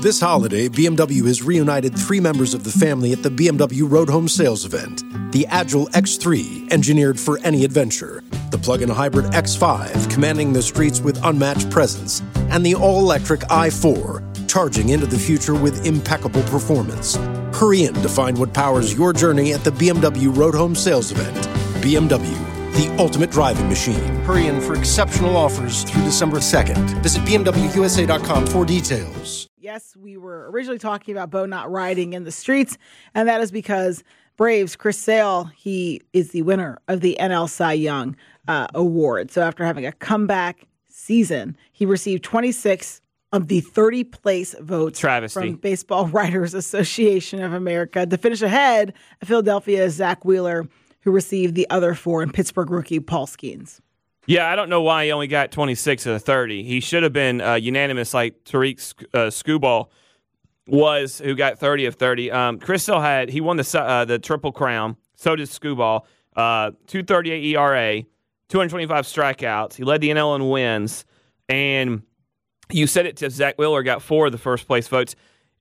This holiday, BMW has reunited 3 members of the family at the BMW Road Home Sales event. The Agile X3, engineered for any adventure. The plug-in hybrid X5, commanding the streets with unmatched presence. And the all-electric i4, charging into the future with impeccable performance. Hurry in to find what powers your journey at the BMW Road Home Sales event. BMW, the ultimate driving machine. Hurry in for exceptional offers through December 2nd. Visit BMWUSA.com for details. Yes, we were originally talking about Bo not riding in the streets, and that is because Braves' Chris Sale, he is the winner of the NL Cy Young Award. So after having a comeback season, he received 26 of the 30-place votes from Baseball Writers Association of America to finish ahead of Philadelphia's Zach Wheeler, who received the other 4, and Pittsburgh rookie Paul Skeens. Yeah, I don't know why he only got 26 of the 30. He should have been unanimous like Tariq Skubal was, who got 30 of 30. Chris Sale he won the Triple Crown. So did Skubal. 2.38 ERA, 225 strikeouts. He led the NL in wins. And you said it to Zach Wheeler, got 4 of the first place votes.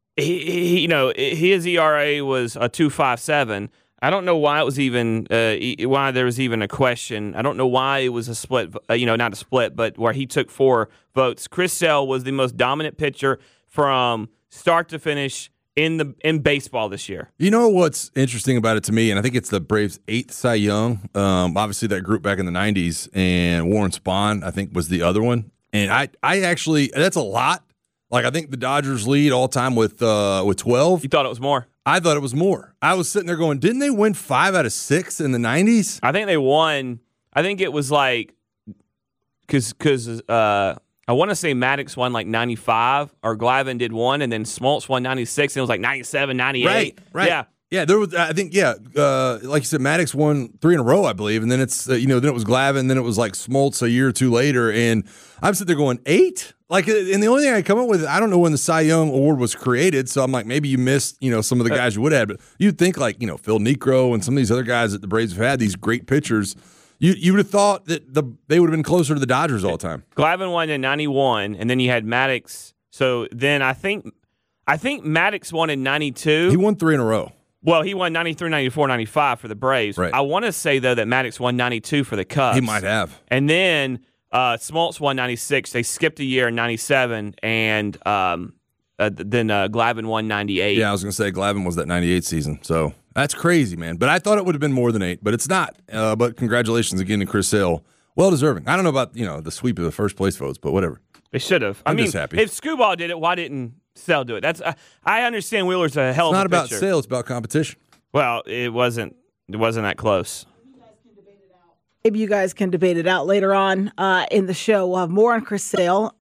His ERA was a 2.57. I don't know why it was even why there was even a question. I don't know why it was a split. Not a split, but where he took 4 votes. Chris Sale was the most dominant pitcher from start to finish in baseball this year. You know what's interesting about it to me, and I think it's the Braves' 8th Cy Young. Obviously, that group back in the '90s, and Warren Spahn, I think, was the other one. And I actually, that's a lot. Like, I think the Dodgers lead all time with 12. You thought it was more? I thought it was more. I was sitting there going, didn't they win 5 out of 6 in the 90s? I think they won. I think it was like, because I want to say Maddox won like 95, or Glavine did 1, and then Smoltz won 96, and it was like 97, 98. Right. Yeah. Yeah, there was. I think. Yeah, like you said, Maddox won 3 in a row, I believe, and then it's then it was Glavine, then it was like Smoltz a year or 2 later, and I'm sitting there going 8. Like, and the only thing I come up with, I don't know when the Cy Young Award was created, so I'm like, maybe you missed some of the guys you would have, but you'd think like Phil Niekro and some of these other guys that the Braves have had, these great pitchers. You would have thought that they would have been closer to the Dodgers all the time. Glavine won in 91, and then you had Maddox. So then I think Maddox won in 92. He won 3 in a row. Well, he won 93, 94, 95 for the Braves. Right. I want to say, though, that Maddox won 92 for the Cubs. He might have. And then Smoltz won 96. They skipped a year in 97, and then Glavine won 98. Yeah, I was going to say Glavine was that 98 season. So that's crazy, man. But I thought it would have been more than 8, but it's not. But congratulations again to Chris Sale. Well deserving. I don't know about the sweep of the first place votes, but whatever. They should have. I'm just happy. If Skubal did it, why didn't Sale do it? That's I understand Wheeler's a hell of a pitcher. It's not about Sale, it's about competition. Well, it wasn't that close. Maybe you guys can debate it out later on in the show. We'll have more on Chris Sale